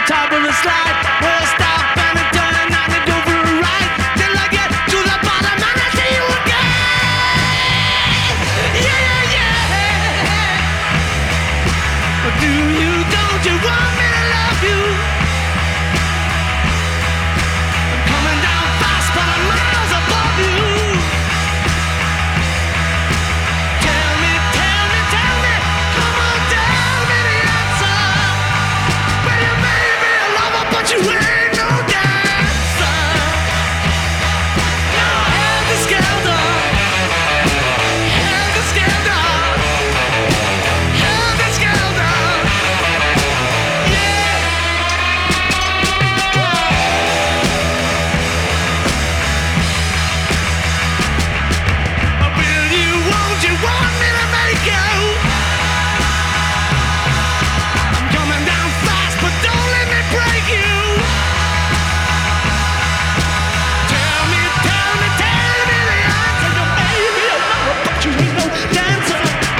top of the slide. Well, I stop and I turn and I go for a ride. Till I get to the bottom and I see you again. Yeah, yeah, yeah. But do you, don't you want me to love you? I'm coming down fast, but I'm miles above you. Tell me, tell me, tell me, come on, tell me the answer. Well, you may be a lover, but you ain't no dancer. Now helter skelter, helter skelter, helter skelter. Will you, won't you want me to make you? I'm coming down fast, but don't let me break you. Tell me, tell me, tell me the answer. You may be a lover, but you ain't no dancer.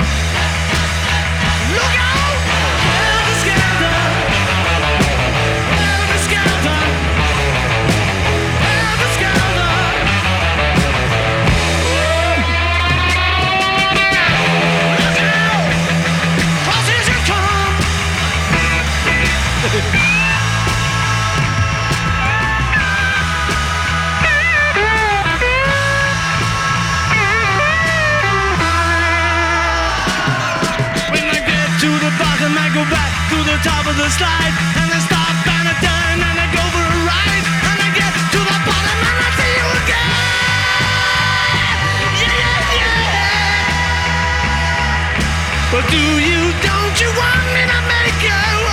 Look out! Helter skelter, helter skelter, helter skelter. Look out! Crosses you come. When I get to the bottom, I go back to the top of the slide, and I stop and I turn and I go for a ride, and I get to the bottom and I see you again. Yeah, yeah, yeah. But do you, don't you want me to make you?